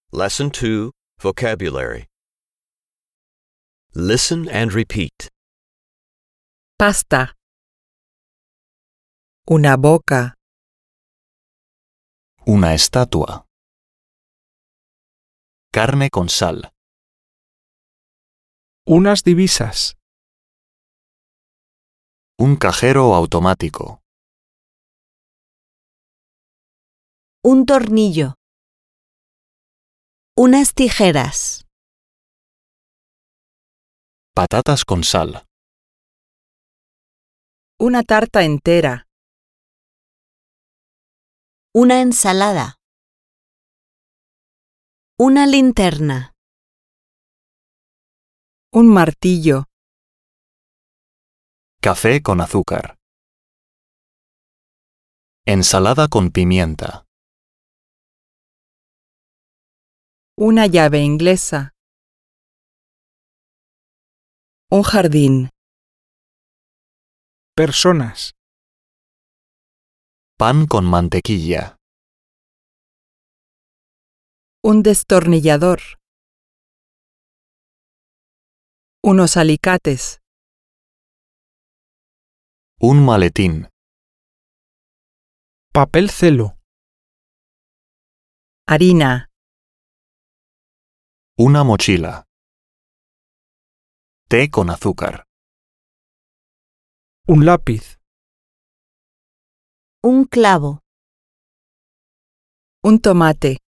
Lesson 2, Vocabulary. Listen and repeat. Pasta. Una boca. Una estatua. Carne con sal. Unas divisas. Un cajero automático. Un tornillo. Unas tijeras. Patatas con sal. Una tarta entera. Una ensalada. Una linterna. Un martillo. Café con azúcar. Ensalada con pimienta. Una llave inglesa. Un jardín. Personas. Pan con mantequilla. Un destornillador. Unos alicates. Un maletín. Papel celo. Harina. Una mochila. Té con azúcar. Un lápiz. Un clavo. Un tomate.